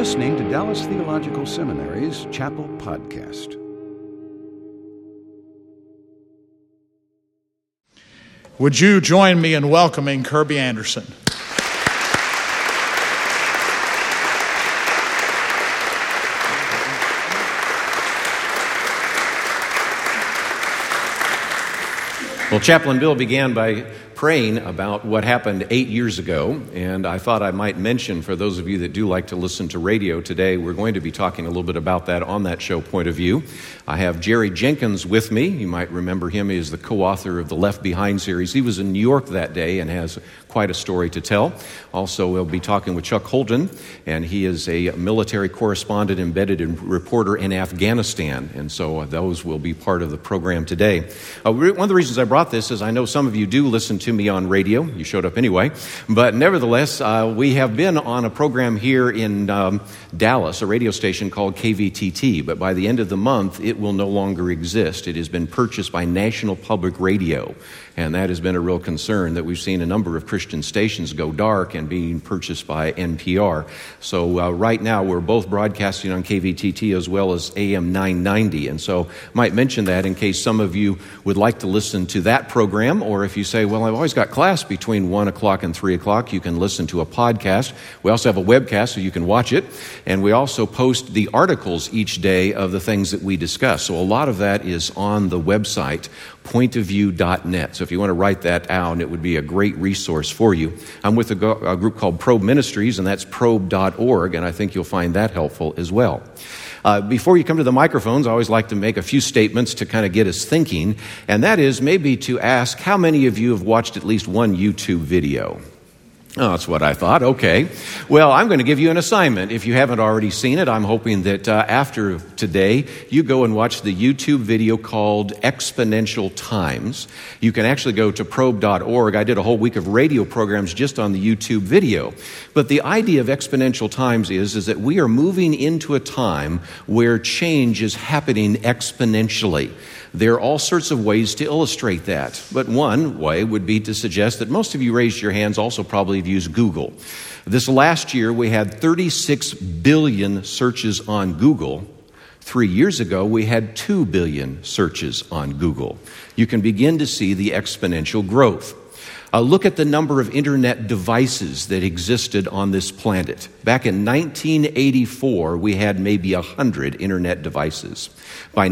listening to Dallas Theological Seminary's Chapel Podcast. Would you join me in welcoming Kirby Anderson? Well, Chaplain Bill began by praying about what happened 8 years ago, and I thought I might mention, for those of you that do like to listen to radio today, we're going to be talking a little bit about that on that show, Point of View. I have Jerry Jenkins with me. You might remember him. He is the co-author of the Left Behind series. He was in New York that day and has quite a story to tell. Also, we'll be talking with Chuck Holton, and he is a military correspondent, embedded reporter in Afghanistan, and so those will be part of the program today. One of the reasons I brought this is I know some of you do listen to me on radio. You showed up anyway. But nevertheless, we have been on a program here in Dallas, a radio station called KVTT. But by the end of the month, it will no longer exist. It has been purchased by National Public Radio. And that has been a real concern, that we've seen a number of Christian stations go dark and being purchased by NPR. So right now, we're both broadcasting on KVTT as well as AM 990. And so I might mention that in case some of you would like to listen to that program, or if you say, well, I've always got class between 1 o'clock and 3 o'clock, you can listen to a podcast. We also have a webcast so you can watch it. And we also post the articles each day of the things that we discuss. So a lot of that is on the website, pointofview.net. So if you want to write that down, it would be a great resource for you. I'm with a group called Probe Ministries, and that's probe.org, and I think you'll find that helpful as well. Before you come to the microphones, I always like to make a few statements to kind of get us thinking, and that is maybe to ask, how many of you have watched at least one YouTube video? Oh, that's what I thought. Okay. Well, I'm going to give you an assignment. If you haven't already seen it, I'm hoping that after today, you go and watch the YouTube video called Exponential Times. You can actually go to probe.org. I did a whole week of radio programs just on the YouTube video. But the idea of Exponential Times is that we are moving into a time where change is happening exponentially. There are all sorts of ways to illustrate that. But one way would be to suggest that most of you raised your hands also probably have used Google. This last year, we had 36 billion searches on Google. 3 years ago, we had 2 billion searches on Google. You can begin to see the exponential growth. Look at the number of internet devices that existed on this planet. Back in 1984, we had maybe 100 internet devices. By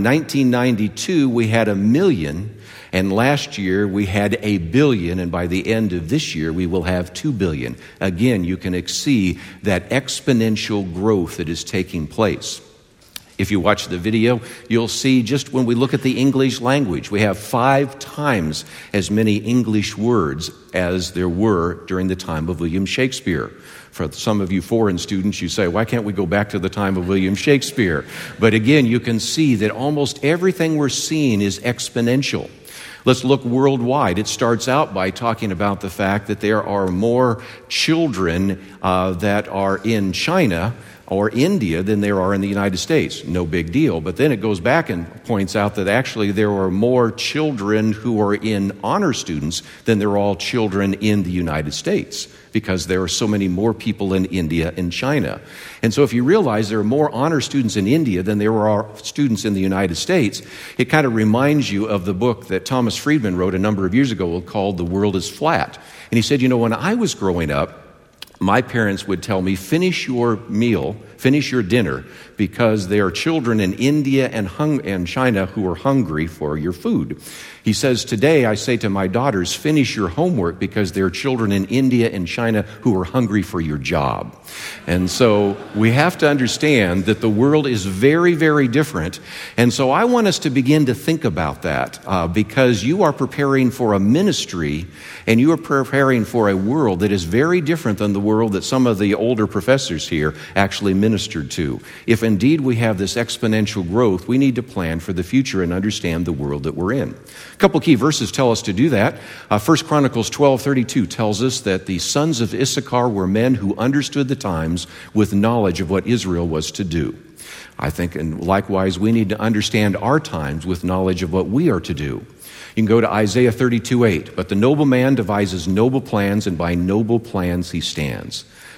1992, we had 1 million, and last year we had 1 billion, and by the end of this year, we will have 2 billion. Again, you can see that exponential growth that is taking place. If you watch the video, you'll see just when we look at the English language, we have 5 times as many English words as there were during the time of William Shakespeare. For some of you foreign students, you say, why can't we go back to the time of William Shakespeare? But again, you can see that almost everything we're seeing is exponential. Let's look worldwide. It starts out by talking about the fact that there are more children that are in China or India than there are in the United States. No big deal. But then it goes back and points out that actually there are more children who are in honor students than there are all children in the United States, because there are so many more people in India and China. And so if you realize there are more honor students in India than there are students in the United States, it kind of reminds you of the book that Thomas Friedman wrote a number of years ago called The World is Flat. And he said, when I was growing up, my parents would tell me, finish your meal, finish your dinner, because there are children in India and China who are hungry for your food. He says, today I say to my daughters, finish your homework, because there are children in India and China who are hungry for your job. And so we have to understand that the world is very, very different. And so I want us to begin to think about that, because you are preparing for a ministry and you are preparing for a world that is very different than the world that some of the older professors here actually ministered to. If indeed we have this exponential growth, we need to plan for the future and understand the world that we're in. A couple key verses tell us to do that. 1 Chronicles 12:32 tells us that the sons of Issachar were men who understood the times with knowledge of what Israel was to do. I think, and likewise, we need to understand our times with knowledge of what we are to do. You can go to Isaiah 32:8. But the noble man devises noble plans, and by noble plans he stands.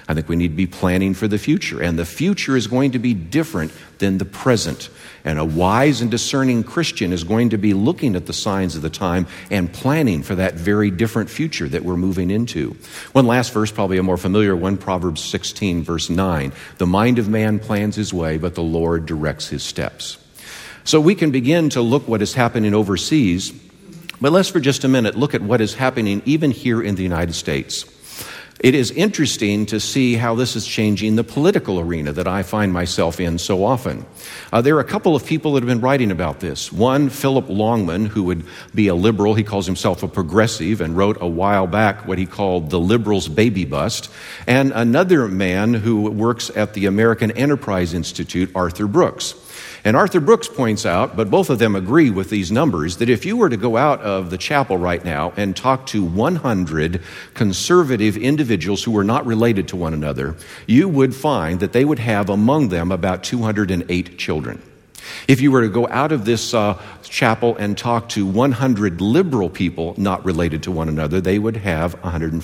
I think we need to be planning for the future. And the future is going to be different than the present. And a wise and discerning Christian is going to be looking at the signs of the time and planning for that very different future that we're moving into. One last verse, probably a more familiar one, Proverbs 16, verse 9. The mind of man plans his way, but the Lord directs his steps. So we can begin to look what is happening overseas, but let's for just a minute look at what is happening even here in the United States. It is interesting to see how this is changing the political arena that I find myself in so often. There are a couple of people that have been writing about this. One, Philip Longman, who would be a liberal. He calls himself a progressive and wrote a while back what he called The Liberals' Baby Bust. And another man who works at the American Enterprise Institute, Arthur Brooks. And Arthur Brooks points out, but both of them agree with these numbers, that if you were to go out of the chapel right now and talk to 100 conservative individuals who were not related to one another, you would find that they would have among them about 208 children. If you were to go out of this chapel and talk to 100 liberal people not related to one another, they would have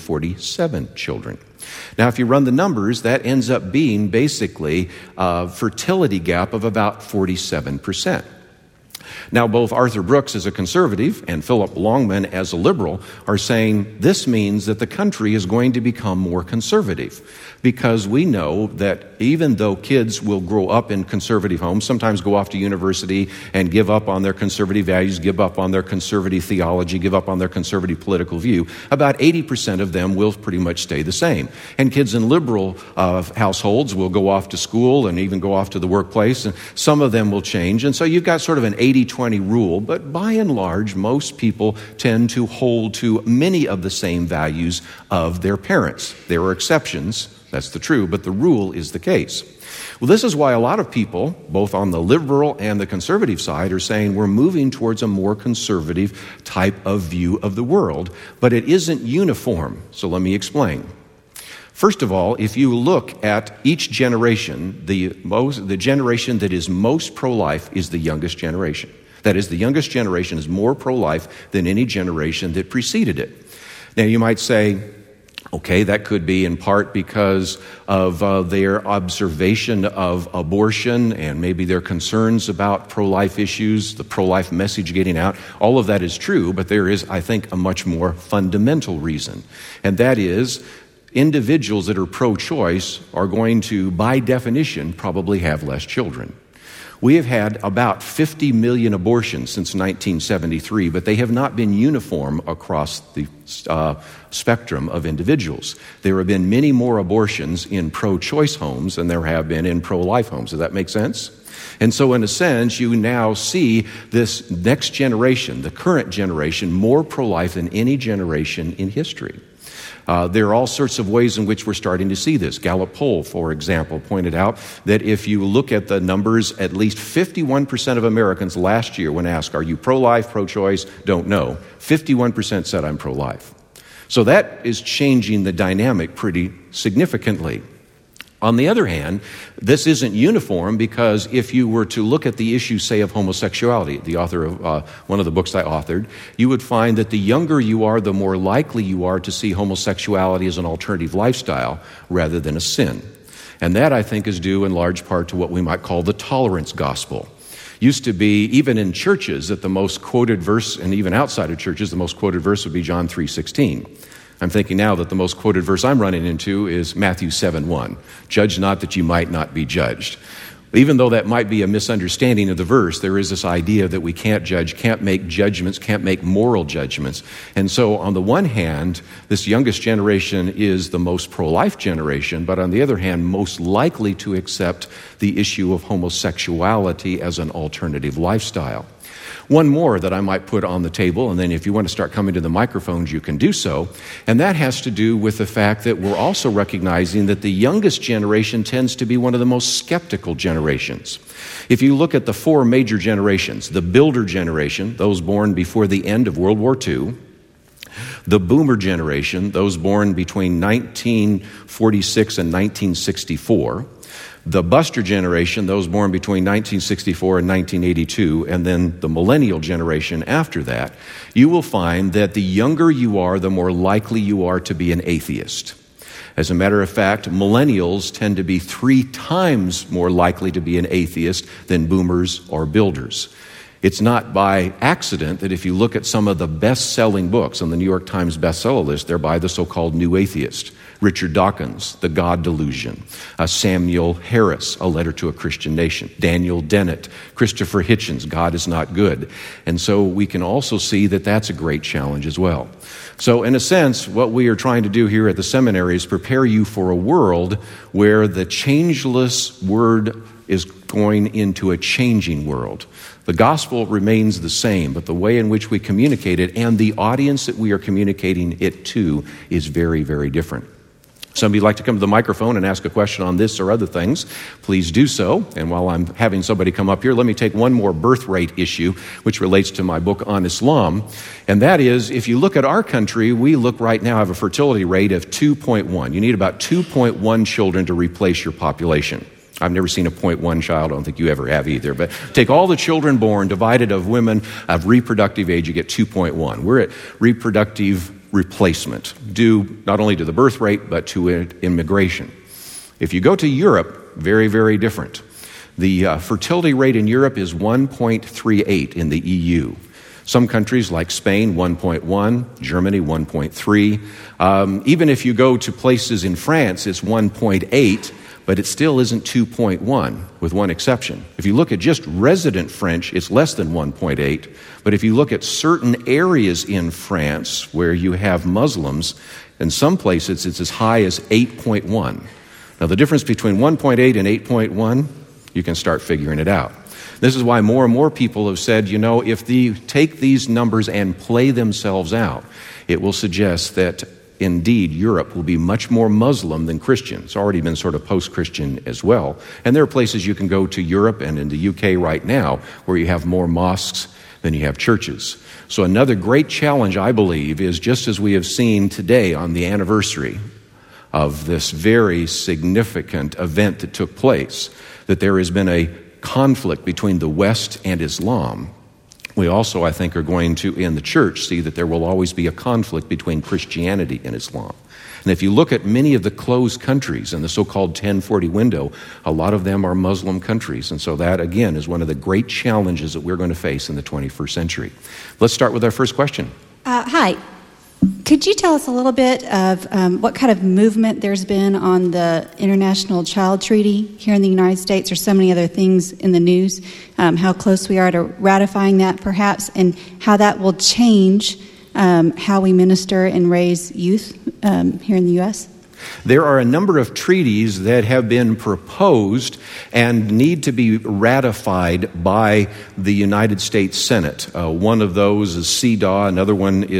147 children. Now, if you run the numbers, that ends up being basically a fertility gap of about 47%. Now, both Arthur Brooks as a conservative and Philip Longman as a liberal are saying this means that the country is going to become more conservative, because we know that even though kids will grow up in conservative homes, sometimes go off to university and give up on their conservative values, give up on their conservative theology, give up on their conservative political view, about 80% of them will pretty much stay the same. And kids in liberal households will go off to school and even go off to the workplace, and some of them will change. And so you've got sort of an 80-20 rule, but by and large, most people tend to hold to many of the same values of their parents. There are exceptions. That's the true, but the rule is the case. Well, this is why a lot of people, both on the liberal and the conservative side, are saying we're moving towards a more conservative type of view of the world, but it isn't uniform. So let me explain. First of all, if you look at each generation, the generation that is most pro-life is the youngest generation. That is, the youngest generation is more pro-life than any generation that preceded it. Now, you might say, okay, that could be in part because of their observation of abortion and maybe their concerns about pro-life issues, the pro-life message getting out. All of that is true, but there is, I think, a much more fundamental reason. And that is, individuals that are pro-choice are going to, by definition, probably have less children. We have had about 50 million abortions since 1973, but they have not been uniform across the spectrum of individuals. There have been many more abortions in pro-choice homes than there have been in pro-life homes. Does that make sense? And so in a sense, you now see this next generation, the current generation, more pro-life than any generation in history. There are all sorts of ways in which we're starting to see this. Gallup poll, for example, pointed out that if you look at the numbers, at least 51% of Americans last year, when asked, are you pro-life, pro-choice, don't know, 51% said I'm pro-life. So that is changing the dynamic pretty significantly. On the other hand, this isn't uniform, because if you were to look at the issue, say, of homosexuality, the author of one of the books I authored, you would find that the younger you are, the more likely you are to see homosexuality as an alternative lifestyle rather than a sin. And that, I think, is due in large part to what we might call the tolerance gospel. Used to be, even in churches, that the most quoted verse, and even outside of churches, the most quoted verse would be John 3:16. I'm thinking now that the most quoted verse I'm running into is Matthew 7:1. Judge not that you might not be judged. Even though that might be a misunderstanding of the verse, there is this idea that we can't judge, can't make judgments, can't make moral judgments. And so on the one hand, this youngest generation is the most pro-life generation, but on the other hand, most likely to accept the issue of homosexuality as an alternative lifestyle. One more that I might put on the table, and then if you want to start coming to the microphones, you can do so, and that has to do with the fact that we're also recognizing that the youngest generation tends to be one of the most skeptical generations. If you look at the four major generations, the Builder generation, those born before the end of World War II, the Boomer generation, those born between 1946 and 1964, the Buster generation, those born between 1964 and 1982, and then the Millennial generation after that, you will find that the younger you are, the more likely you are to be an atheist. As a matter of fact, millennials tend to be 3 times more likely to be an atheist than boomers or builders. It's not by accident that if you look at some of the best-selling books on the New York Times bestseller list, they're by the so-called New Atheist. Richard Dawkins, The God Delusion. Samuel Harris, A Letter to a Christian Nation. Daniel Dennett, Christopher Hitchens, God is Not Good. And so we can also see that that's a great challenge as well. So in a sense, what we are trying to do here at the seminary is prepare you for a world where the changeless word is going into a changing world. The gospel remains the same, but the way in which we communicate it and the audience that we are communicating it to is very, very different. Somebody would like to come to the microphone and ask a question on this or other things, please do so. And while I'm having somebody come up here, let me take one more birth rate issue, which relates to my book on Islam. And that is, if you look at our country, we look right now have a fertility rate of 2.1. You need about 2.1 children to replace your population. I've never seen a 0.1 child. I don't think you ever have either. But take all the children born, divided of women of reproductive age, you get 2.1. We're at reproductive replacement, due not only to the birth rate, but to immigration. If you go to Europe, very, very different. The fertility rate in Europe is 1.38 in the EU. Some countries like Spain, 1.1, Germany, 1.3. Even if you go to places in France, it's 1.8, but it still isn't 2.1, with one exception. If you look at just resident French, it's less than 1.8. But if you look at certain areas in France where you have Muslims, in some places it's as high as 8.1. Now the difference between 1.8 and 8.1, you can start figuring it out. This is why more and more people have said, if they take these numbers and play themselves out, it will suggest that indeed, Europe will be much more Muslim than Christian. It's already been sort of post-Christian as well. And there are places you can go to Europe and in the UK right now where you have more mosques than you have churches. So another great challenge, I believe, is just as we have seen today on the anniversary of this very significant event that took place, that there has been a conflict between the West and Islam. We also, I think, are going to, in the church, see that there will always be a conflict between Christianity and Islam. And if you look at many of the closed countries in the so-called 1040 window, a lot of them are Muslim countries. And so that, again, is one of the great challenges that we're going to face in the 21st century. Let's start with our first question. Hi. Could you tell us a little bit of what kind of movement there's been on the International Child Treaty here in the United States? There's so many other things in the news, how close we are to ratifying that perhaps, and how that will change how we minister and raise youth here in the U.S.? There are a number of treaties that have been proposed and need to be ratified by the United States Senate. One of those is CEDAW. Another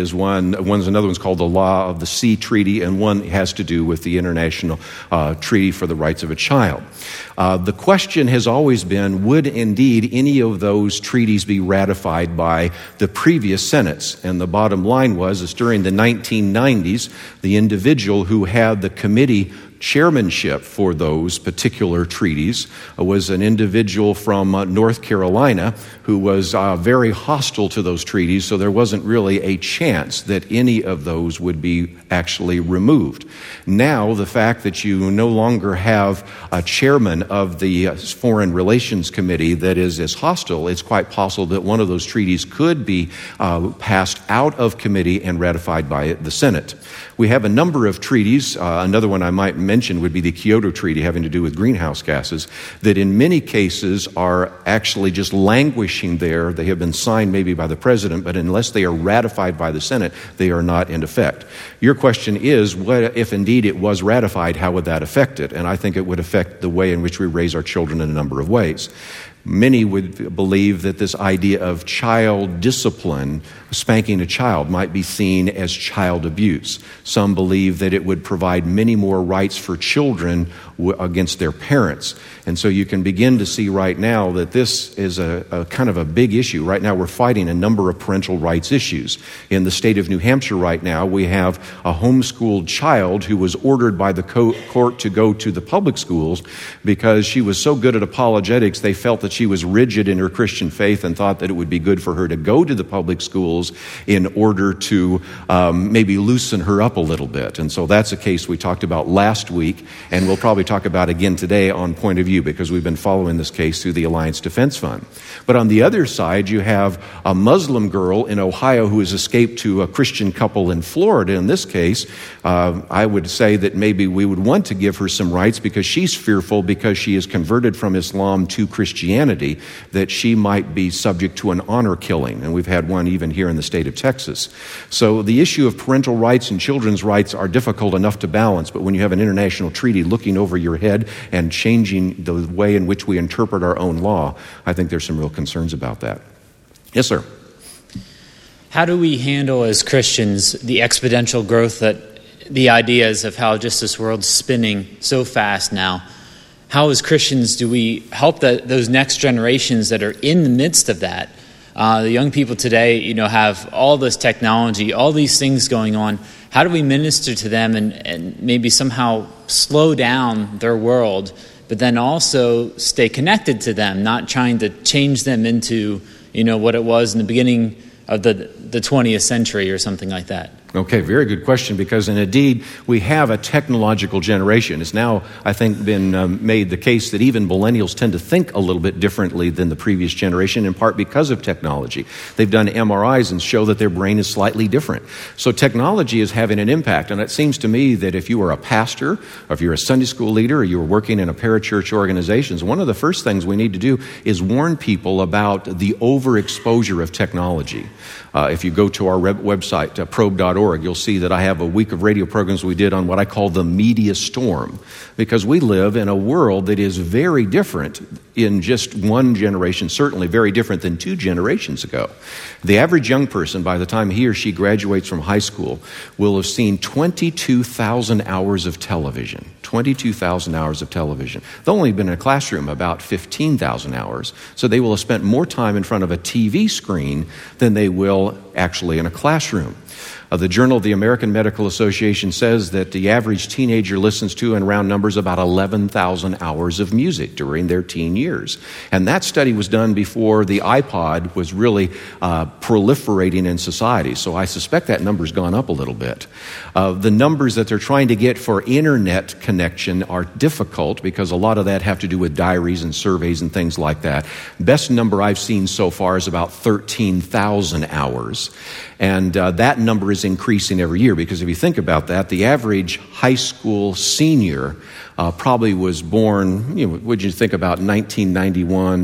one's called the Law of the Sea Treaty, and one has to do with the International Treaty for the Rights of a Child. The question has always been, would indeed any of those treaties be ratified by the previous Senates? And the bottom line was during the 1990s, the individual who had the committee chairmanship for those particular treaties was an individual from North Carolina who was very hostile to those treaties, so there wasn't really a chance that any of those would be actually removed. Now, the fact that you no longer have a chairman of the Foreign Relations Committee that is as hostile, it's quite possible that one of those treaties could be passed out of committee and ratified by the Senate. We have a number of treaties. Another one I might mention would be the Kyoto Treaty having to do with greenhouse gases, that in many cases are actually just languishing there. They have been signed maybe by the president, but unless they are ratified by the Senate, they are not in effect. Your question is, what if indeed it was ratified, how would that affect it? And I think it would affect the way in which we raise our children in a number of ways. Many would believe that this idea of child discipline, spanking a child, might be seen as child abuse. Some believe that it would provide many more rights for children against their parents. And so you can begin to see right now that this is a kind of a big issue. Right now we're fighting a number of parental rights issues. In the state of New Hampshire right now, we have a homeschooled child who was ordered by the court to go to the public schools because she was so good at apologetics, they felt that She was rigid in her Christian faith and thought that it would be good for her to go to the public schools in order to maybe loosen her up a little bit. And so that's a case we talked about last week, and we'll probably talk about again today on Point of View, because we've been following this case through the Alliance Defense Fund. But on the other side, you have a Muslim girl in Ohio who has escaped to a Christian couple in Florida. In this case, I would say that maybe we would want to give her some rights, because she's fearful, because she is converted from Islam to Christianity, that she might be subject to an honor killing. And we've had one even here in the state of Texas. So the issue of parental rights and children's rights are difficult enough to balance, but when you have an international treaty looking over your head and changing the way in which we interpret our own law, I think there's some real concerns about that. Yes, sir. How do we handle as Christians the exponential growth, that the ideas of how just this world's spinning so fast now? How as Christians do we help those next generations that are in the midst of that? The young people today, have all this technology, all these things going on. How do we minister to them and maybe somehow slow down their world, but then also stay connected to them, not trying to change them into, what it was in the beginning of the 20th century or something like that? Okay, very good question, because indeed we have a technological generation. It's now, I think, been made the case that even millennials tend to think a little bit differently than the previous generation, in part because of technology. They've done MRIs and show that their brain is slightly different. So technology is having an impact, and it seems to me that if you are a pastor, or if you're a Sunday school leader, or you're working in a parachurch organizations, one of the first things we need to do is warn people about the overexposure of technology. If you go to our website, probe.org, you'll see that I have a week of radio programs we did on what I call the media storm, because we live in a world that is very different in just one generation, certainly very different than 2 generations ago. The average young person, by the time he or she graduates from high school, will have seen 22,000 hours of television. 22,000 hours of television. They'll only been in a classroom about 15,000 hours, so they will have spent more time in front of a TV screen than they will actually in a classroom. The Journal of the American Medical Association says that the average teenager listens to, in round numbers, about 11,000 hours of music during their teen years. And that study was done before the iPod was really proliferating in society. So I suspect that number's gone up a little bit. The numbers that they're trying to get for internet connection are difficult, because a lot of that have to do with diaries and surveys and things like that. Best number I've seen so far is about 13,000 hours. And that number is increasing every year, because if you think about that, the average high school senior probably was born, would you think about 1991,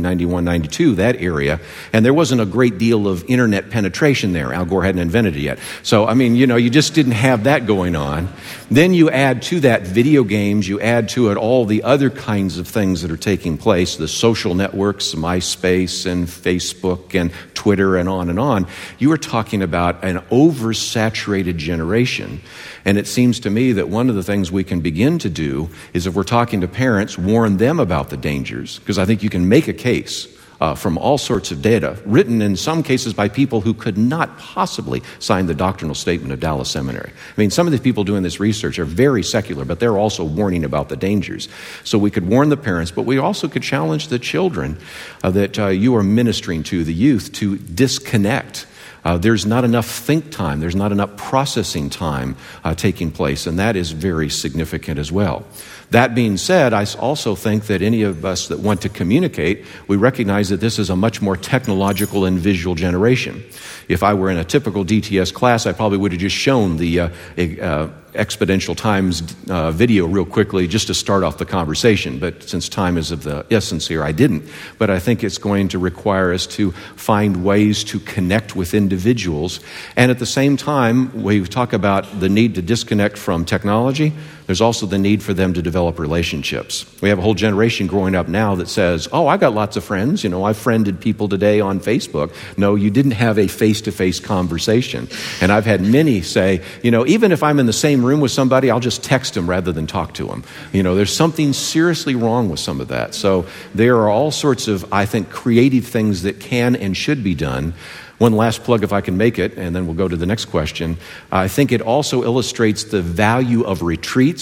92, that area, and there wasn't a great deal of internet penetration there. Al Gore hadn't invented it yet. So, you just didn't have that going on. Then you add to that video games, you add to it all the other kinds of things that are taking place, the social networks, MySpace and Facebook and Twitter and on. You are talking about an oversaturated generation. And it seems to me that one of the things we can begin to do is, if we're talking to parents, warn them about the dangers, because I think you can make a case from all sorts of data, written in some cases by people who could not possibly sign the doctrinal statement of Dallas Seminary. Some of the people doing this research are very secular, but they're also warning about the dangers. So we could warn the parents, but we also could challenge the children that you are ministering to, the youth, to disconnect. There's not enough think time. There's not enough processing time taking place, and that is very significant as well. That being said, I also think that any of us that want to communicate, we recognize that this is a much more technological and visual generation. If I were in a typical DTS class, I probably would have just shown the exponential times video real quickly just to start off the conversation. But since time is of the essence here, I didn't. But I think it's going to require us to find ways to connect with individuals. And at the same time, we talk about the need to disconnect from technology. There's also the need for them to develop relationships. We have a whole generation growing up now that says, I got lots of friends. I've friended people today on Facebook. No, you didn't have a face-to-face conversation. And I've had many say, even if I'm in the same room with somebody, I'll just text them rather than talk to them. There's something seriously wrong with some of that. So there are all sorts of, I think, creative things that can and should be done. One last plug, if I can make it, and then we'll go to the next question. I think it also illustrates the value of retreats,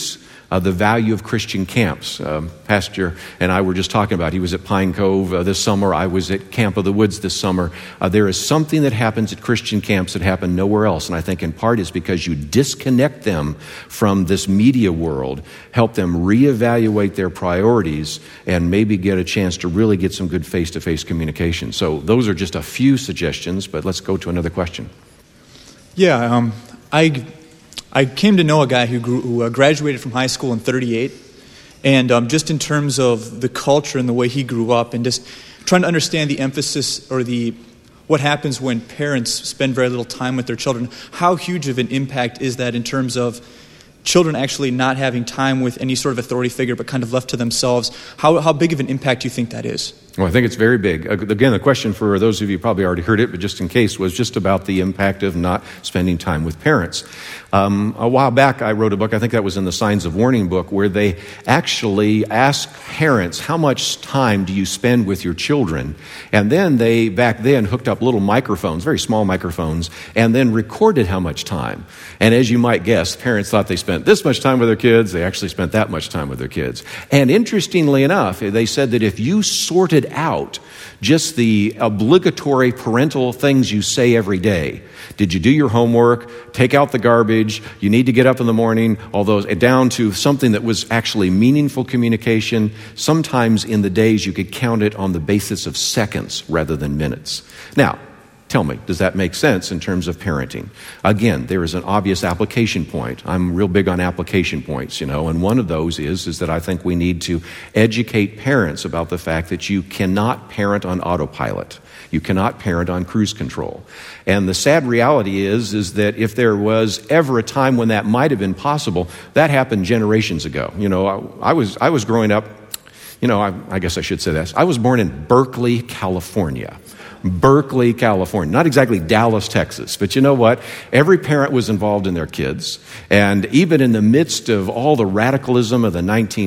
the value of Christian camps. Pastor and I were just talking about, he was at Pine Cove this summer. I was at Camp of the Woods this summer. There is something that happens at Christian camps that happen nowhere else. And I think in part is because you disconnect them from this media world, help them reevaluate their priorities, and maybe get a chance to really get some good face-to-face communication. So those are just a few suggestions, but let's go to another question. Yeah, I came to know a guy who graduated from high school in '38, and just in terms of the culture and the way he grew up, and just trying to understand the emphasis or what happens when parents spend very little time with their children. How huge of an impact is that in terms of children actually not having time with any sort of authority figure but kind of left to themselves? How big of an impact do you think that is? Well, I think it's very big. Again, the question for those of you who probably already heard it, but just in case, was just about the impact of not spending time with parents. A while back, I wrote a book, I think that was in the Signs of Warning book, where they actually asked parents, how much time do you spend with your children? And then they, back then, hooked up little microphones, very small microphones, and then recorded how much time. And as you might guess, parents thought they spent this much time with their kids. They actually spent that much time with their kids. And interestingly enough, they said that if you sorted out just the obligatory parental things you say every day, did you do your homework, take out the garbage, you need to get up in the morning, all those, down to something that was actually meaningful communication, sometimes in the days you could count it on the basis of seconds rather than minutes. Now, tell me, does that make sense in terms of parenting? Again, there is an obvious application point. I'm real big on application points, and one of those is that I think we need to educate parents about the fact that you cannot parent on autopilot. You cannot parent on cruise control. And the sad reality is that if there was ever a time when that might have been possible, that happened generations ago. I was growing up, I guess I should say this. I was born in Berkeley, California. Berkeley, California. Not exactly Dallas, Texas, but you know what? Every parent was involved in their kids. And even in the midst of all the radicalism of the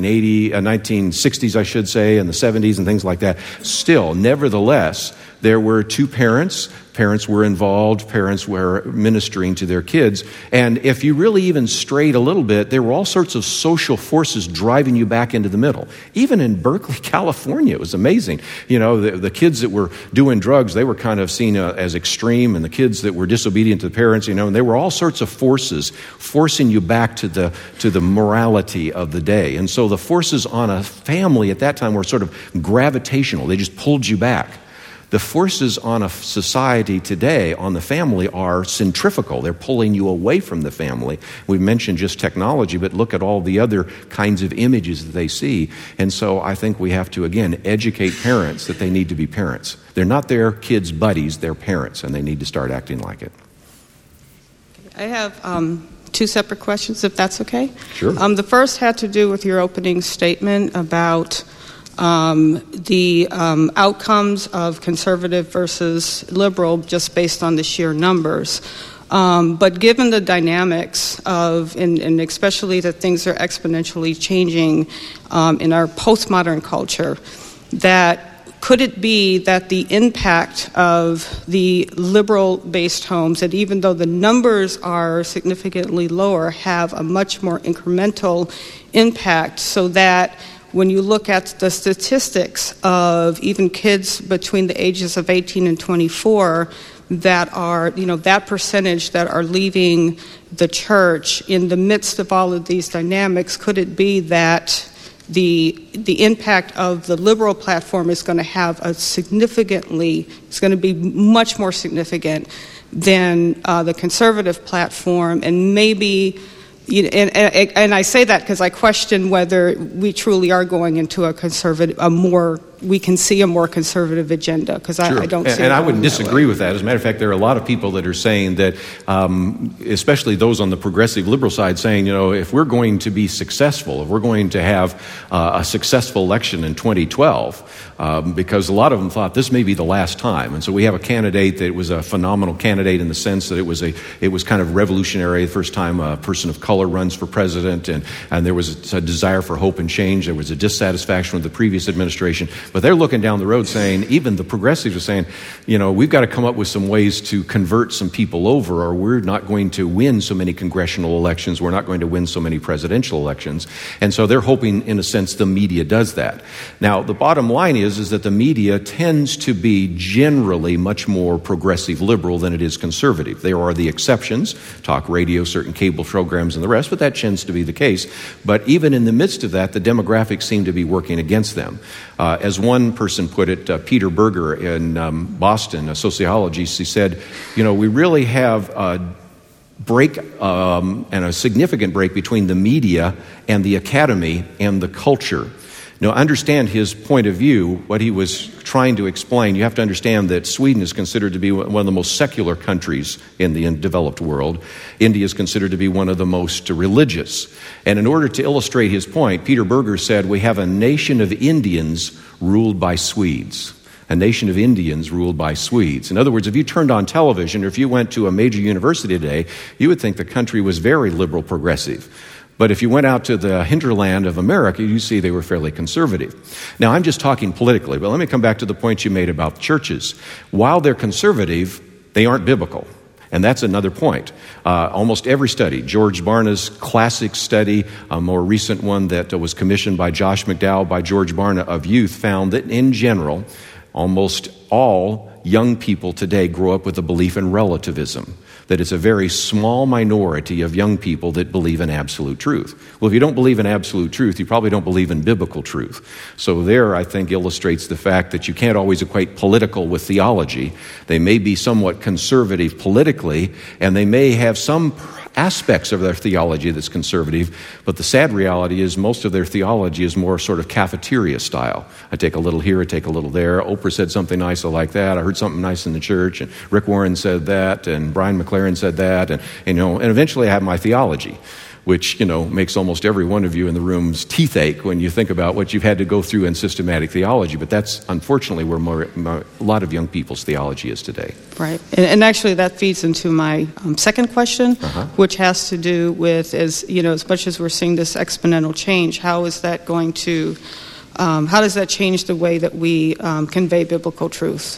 1960s, I should say, and the 70s and things like that, still, nevertheless, there were two parents. Parents were involved. Parents were ministering to their kids. And if you really even strayed a little bit, there were all sorts of social forces driving you back into the middle. Even in Berkeley, California, it was amazing. The kids that were doing drugs, they were kind of seen as extreme, and the kids that were disobedient to the parents, and there were all sorts of forces forcing you back to the morality of the day. And so the forces on a family at that time were sort of gravitational. They just pulled you back. The forces on a society today, on the family, are centrifugal. They're pulling you away from the family. We mentioned just technology, but look at all the other kinds of images that they see. And so I think we have to, again, educate parents that they need to be parents. They're not their kids' buddies, they're parents, and they need to start acting like it. I have two separate questions, if that's okay. Sure. The first had to do with your opening statement about the outcomes of conservative versus liberal just based on the sheer numbers. But given the dynamics of, and especially that things are exponentially changing in our postmodern culture, that could it be that the impact of the liberal-based homes, that even though the numbers are significantly lower, have a much more incremental impact, so that when you look at the statistics of even kids between the ages of 18 and 24 that are, that percentage that are leaving the church in the midst of all of these dynamics, could it be that the impact of the liberal platform is going to have it's going to be much more significant than the conservative platform, and maybe... And I say that because I question whether we truly are going into we can see a more conservative agenda, because sure. I don't see it. And I wouldn't disagree with that. As a matter of fact, there are a lot of people that are saying that, especially those on the progressive liberal side, saying, if we're going to be successful, if we're going to have a successful election in 2012, because a lot of them thought this may be the last time. And so we have a candidate that was a phenomenal candidate in the sense that it was kind of revolutionary. The first time a person of color runs for president, and there was a desire for hope and change. There was a dissatisfaction with the previous administration. But they're looking down the road saying, even the progressives are saying, we've got to come up with some ways to convert some people over, or we're not going to win so many congressional elections, we're not going to win so many presidential elections. And so they're hoping, in a sense, the media does that. Now, the bottom line is that the media tends to be generally much more progressive liberal than it is conservative. There are the exceptions, talk radio, certain cable programs and the rest, but that tends to be the case. But even in the midst of that, the demographics seem to be working against them. As one person put it, Peter Berger in Boston, a sociologist, he said, we really have a break and a significant break between the media and the academy and the culture. Now, understand his point of view, what he was trying to explain. You have to understand that Sweden is considered to be one of the most secular countries in the developed world. India is considered to be one of the most religious. And in order to illustrate his point, Peter Berger said, we have a nation of Indians ruled by Swedes. A nation of Indians ruled by Swedes. In other words, if you turned on television or if you went to a major university today, you would think the country was very liberal progressive. But if you went out to the hinterland of America, you see they were fairly conservative. Now, I'm just talking politically, but let me come back to the point you made about churches. While they're conservative, they aren't biblical. And that's another point. Almost every study, George Barna's classic study, a more recent one that was commissioned by Josh McDowell by George Barna of youth, found that in general, almost all young people today grow up with a belief in relativism, that it's a very small minority of young people that believe in absolute truth. Well, if you don't believe in absolute truth, you probably don't believe in biblical truth. So there, I think, illustrates the fact that you can't always equate political with theology. They may be somewhat conservative politically, and they may have some aspects of their theology that's conservative, but the sad reality is most of their theology is more sort of cafeteria style. I take a little here, I take a little there. Oprah said something nice, I like that. I heard something nice in the church, and Rick Warren said that, and Brian McLaren said that, and eventually I have my theology, which, makes almost every one of you in the room's teeth ache when you think about what you've had to go through in systematic theology. But that's unfortunately where a lot of young people's theology is today. Right. And actually that feeds into my second question, which has to do with, as much as we're seeing this exponential change, how is that going to, how does that change the way that we convey biblical truth?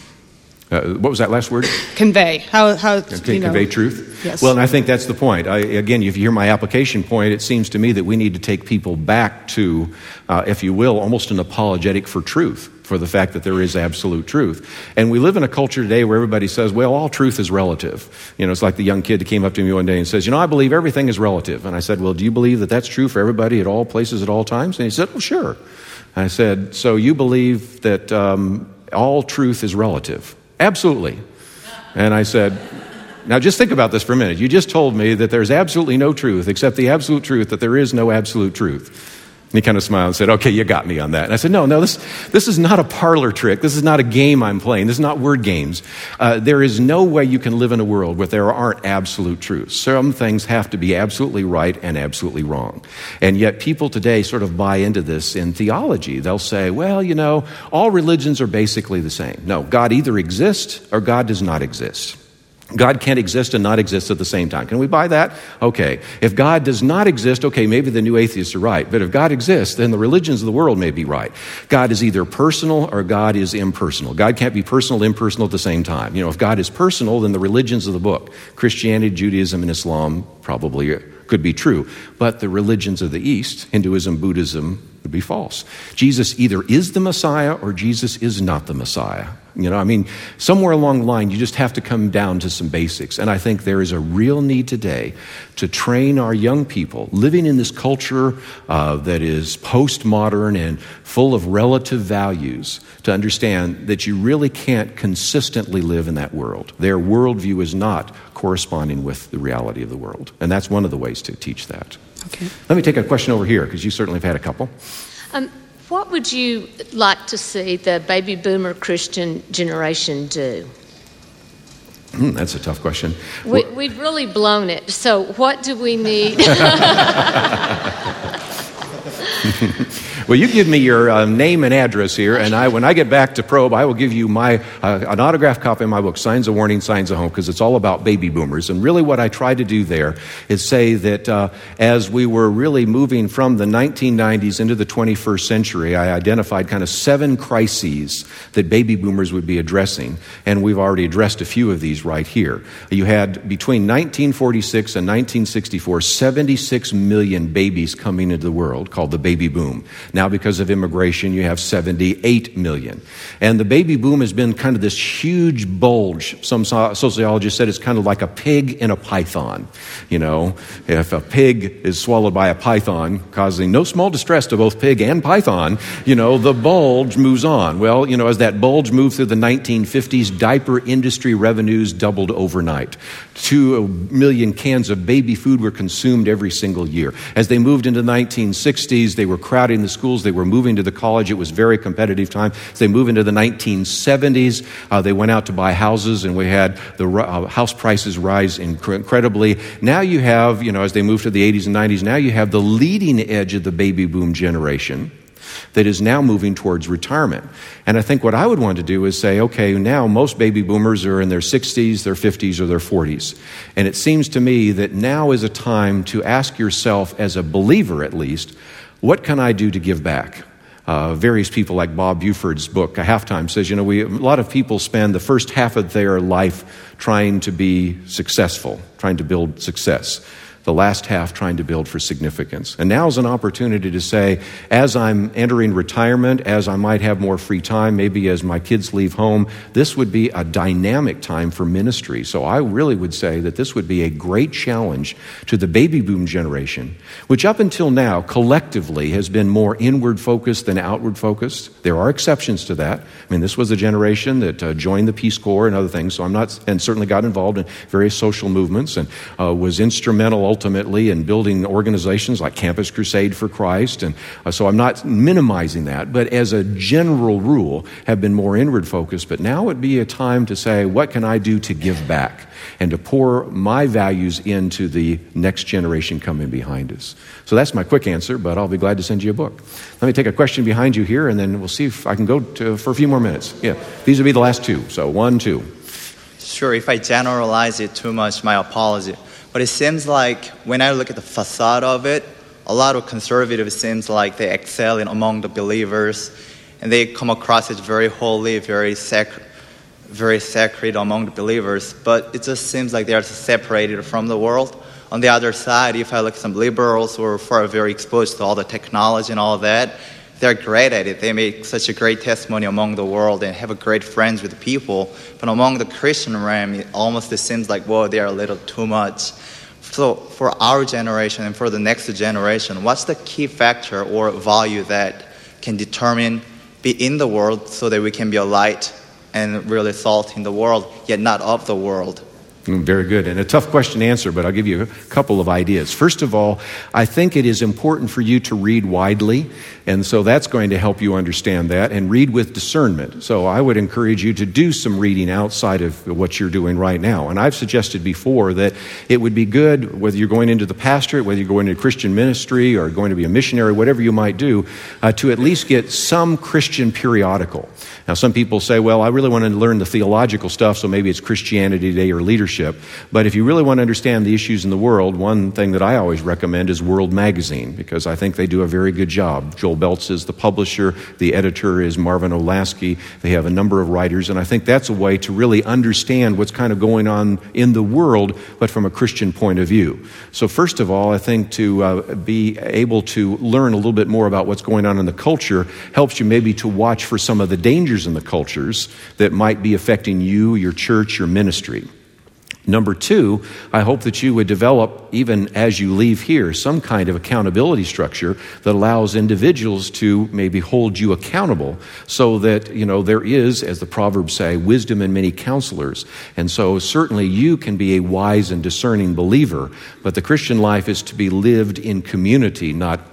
What was that last word? Convey. How convey truth? Yes. Well, and I think that's the point. Again, if you hear my application point, it seems to me that we need to take people back to, if you will, almost an apologetic for truth, for the fact that there is absolute truth. And we live in a culture today where everybody says, well, all truth is relative. It's like the young kid that came up to me one day and says, I believe everything is relative. And I said, well, do you believe that that's true for everybody at all places at all times? And he said, well, sure. And I said, so you believe that all truth is relative? Absolutely. And I said, now just think about this for a minute. You just told me that there's absolutely no truth except the absolute truth that there is no absolute truth. And he kind of smiled and said, okay, you got me on that. And I said, no, this is not a parlor trick. This is not a game I'm playing. This is not word games. There is no way you can live in a world where there aren't absolute truths. Some things have to be absolutely right and absolutely wrong. And yet people today sort of buy into this in theology. They'll say, well, all religions are basically the same. No, God either exists or God does not exist. God can't exist and not exist at the same time. Can we buy that? Okay. If God does not exist, okay, maybe the new atheists are right. But if God exists, then the religions of the world may be right. God is either personal or God is impersonal. God can't be personal, impersonal at the same time. If God is personal, then the religions of the book, Christianity, Judaism, and Islam, probably could be true. But the religions of the East, Hinduism, Buddhism, would be false. Jesus either is the Messiah or Jesus is not the Messiah. Somewhere along the line, you just have to come down to some basics. And I think there is a real need today to train our young people living in this culture that is postmodern and full of relative values to understand that you really can't consistently live in that world. Their worldview is not corresponding with the reality of the world. And that's one of the ways to teach that. Okay. Let me take a question over here, because you certainly have had a couple. What would you like to see the baby boomer Christian generation do? That's a tough question. We've really blown it. So what do we need? Well, you give me your name and address here, and when I get back to Probe, I will give you my an autographed copy of my book, Signs of Warning, Signs of Hope, because it's all about baby boomers. And really what I try to do there is say that as we were really moving from the 1990s into the 21st century, I identified kind of 7 crises that baby boomers would be addressing, and we've already addressed a few of these right here. You had, between 1946 and 1964, 76 million babies coming into the world, called the baby boom. Now, because of immigration, you have 78 million. And the baby boom has been kind of this huge bulge. Some sociologists said it's kind of like a pig in a python. You know, if a pig is swallowed by a python, causing no small distress to both pig and python, you know, the bulge moves on. Well, you know, as that bulge moved through the 1950s, diaper industry revenues doubled overnight. 2 million cans of baby food were consumed every single year. As they moved into the 1960s, they were crowding the schools, they were moving to the college. It was very competitive time. As they moved into the 1970s, they went out to buy houses, and we had the house prices rise incredibly. Now you have, you know, as they moved to the 80s and 90s, now you have the leading edge of the baby boom generation that is now moving towards retirement. And I think what I would want to do is say, okay, now most baby boomers are in their 60s, their 50s, or their 40s. And it seems to me that now is a time to ask yourself, as a believer at least, what can I do to give back? Various people, like Bob Buford's book, A Halftime, says, you know, a lot of people spend the first half of their life trying to be successful, trying to build success. The last half trying to build for significance. And now is an opportunity to say, as I'm entering retirement, as I might have more free time, maybe as my kids leave home, this would be a dynamic time for ministry. So I really would say that this would be a great challenge to the baby boom generation, which up until now collectively has been more inward focused than outward focused. There are exceptions to that. I mean, this was a generation that joined the Peace Corps and other things, so and certainly got involved in various social movements and was instrumental ultimately in building organizations like Campus Crusade for Christ. And so I'm not minimizing that, but as a general rule, have been more inward focused. But now would be a time to say, what can I do to give back and to pour my values into the next generation coming behind us? So that's my quick answer, but I'll be glad to send you a book. Let me take a question behind you here, and then we'll see if I can go for a few more minutes. Yeah, these will be the last 2. So 1, 2. Sure, if I generalize it too much, my apology. But it seems like when I look at the facade of it, a lot of conservatives seems like they excel in among the believers, and they come across as very holy, very sacred among the believers. But it just seems like they are separated from the world. On the other side, if I look at some liberals who are very exposed to all the technology and all that, they're great at it. They make such a great testimony among the world and have a great friends with people. But among the Christian realm, it almost seems like, whoa, they are a little too much. So for our generation and for the next generation, what's the key factor or value that can determine be in the world so that we can be a light and really salt in the world, yet not of the world? Very good. And a tough question to answer, but I'll give you a couple of ideas. First of all, I think it is important for you to read widely, and so that's going to help you understand that, and read with discernment. So I would encourage you to do some reading outside of what you're doing right now. And I've suggested before that it would be good, whether you're going into the pastorate, whether you're going into Christian ministry or going to be a missionary, whatever you might do, to at least get some Christian periodical. Now, some people say, well, I really want to learn the theological stuff, so maybe it's Christianity Today or Leadership. But if you really want to understand the issues in the world, one thing that I always recommend is World Magazine, because I think they do a very good job. Joel Beltz is the publisher. The editor is Marvin Olasky. They have a number of writers, and I think that's a way to really understand what's kind of going on in the world, but from a Christian point of view. So first of all, I think to be able to learn a little bit more about what's going on in the culture helps you maybe to watch for some of the dangers in the cultures that might be affecting you, your church, your ministry. Number 2, I hope that you would develop, even as you leave here, some kind of accountability structure that allows individuals to maybe hold you accountable so that, you know, there is, as the Proverbs say, wisdom in many counselors. And so certainly you can be a wise and discerning believer, but the Christian life is to be lived in community, not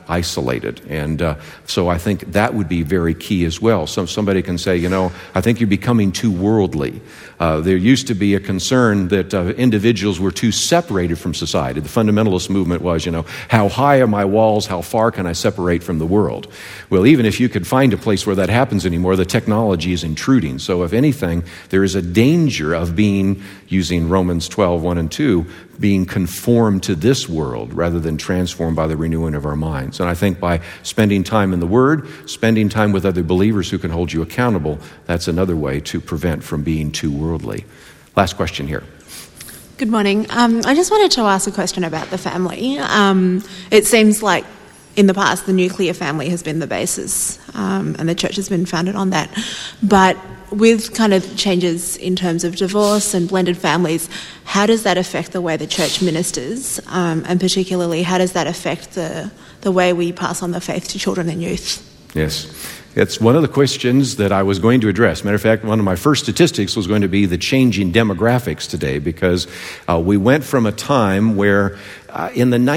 isolated. And so I think that would be very key as well. Somebody can say, I think you're becoming too worldly. There used to be a concern that individuals were too separated from society. The fundamentalist movement was, how high are my walls? How far can I separate from the world? Well, even if you could find a place where that happens anymore, the technology is intruding. So if anything, there is a danger of being, using Romans 12, 1 and 2, being conformed to this world rather than transformed by the renewing of our minds. And I think by spending time in the Word, spending time with other believers who can hold you accountable, that's another way to prevent from being too worldly. Last question here. Good morning. I just wanted to ask a question about the family. It seems like in the past the nuclear family has been the basis, and the church has been founded on that. But with kind of changes in terms of divorce and blended families, how does that affect the way the church ministers? And particularly, how does that affect the way we pass on the faith to children and youth? Yes. It's one of the questions that I was going to address. Matter of fact, one of my first statistics was going to be the changing demographics today, because we went from a time where in the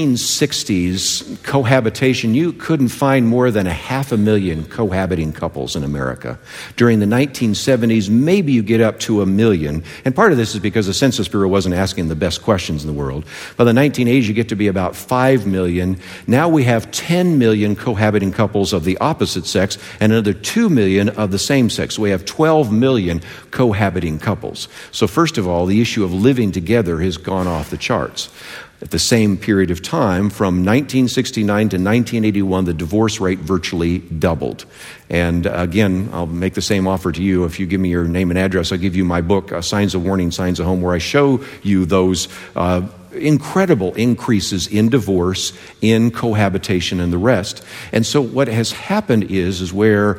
1960s, cohabitation, you couldn't find more than 500,000 cohabiting couples in America. During the 1970s, maybe you get up to 1 million. And part of this is because the Census Bureau wasn't asking the best questions in the world. By the 1980s, you get to be about 5 million. Now we have 10 million cohabiting couples of the opposite sex and another 2 million of the same sex. So we have 12 million cohabiting couples. So first of all, the issue of living together has gone off the charts. At the same period of time, from 1969 to 1981, the divorce rate virtually doubled. And again, I'll make the same offer to you. If you give me your name and address, I'll give you my book, Signs of Warning, Signs of Home, where I show you those incredible increases in divorce, in cohabitation, and the rest. And so what has happened is where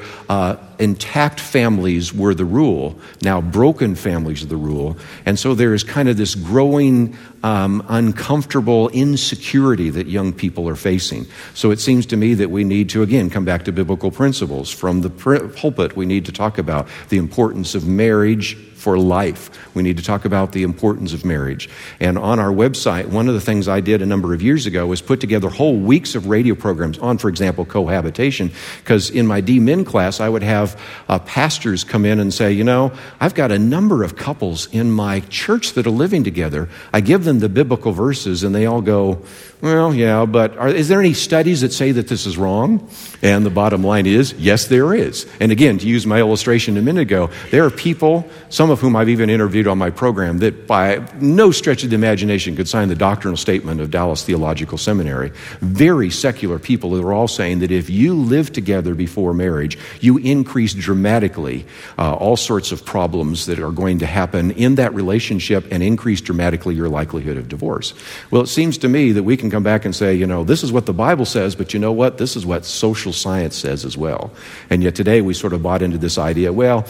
intact families were the rule, now broken families are the rule. And so there is kind of this growing uncomfortable insecurity that young people are facing. So it seems to me that we need to, again, come back to biblical principles. From the pulpit, we need to talk about the importance of marriage for life. We need to talk about the importance of marriage. And on our website, one of the things I did a number of years ago was put together whole weeks of radio programs on, for example, cohabitation, because in my D-Min class, I would have pastors come in and say, I've got a number of couples in my church that are living together. I give them the biblical verses, and they all go, well, yeah, but is there any studies that say that this is wrong? And the bottom line is, yes, there is. And again, to use my illustration a minute ago, there are people, some of whom I've even interviewed on my program, that by no stretch of the imagination could sign the doctrinal statement of Dallas Theological Seminary. Very secular people that are all saying that if you live together before marriage, you increase dramatically all sorts of problems that are going to happen in that relationship and increase dramatically your likelihood of divorce. Well, it seems to me that we can come back and say, this is what the Bible says, but you know what? This is what social science says as well. And yet today we sort of bought into this idea,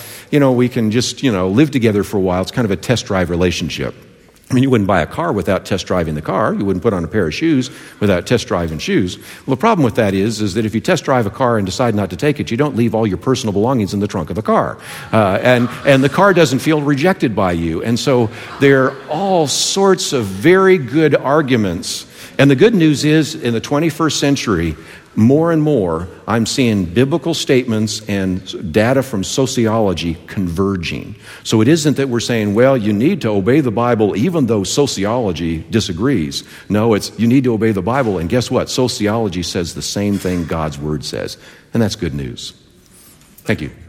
we can just, live together for a while. It's kind of a test drive relationship. I mean, you wouldn't buy a car without test driving the car. You wouldn't put on a pair of shoes without test driving shoes. Well, the problem with that is that if you test drive a car and decide not to take it, you don't leave all your personal belongings in the trunk of the car. And the car doesn't feel rejected by you. And so there are all sorts of very good arguments. And the good news is, in the 21st century, more and more, I'm seeing biblical statements and data from sociology converging. So it isn't that we're saying, you need to obey the Bible even though sociology disagrees. No, it's you need to obey the Bible, and guess what? Sociology says the same thing God's Word says. And that's good news. Thank you.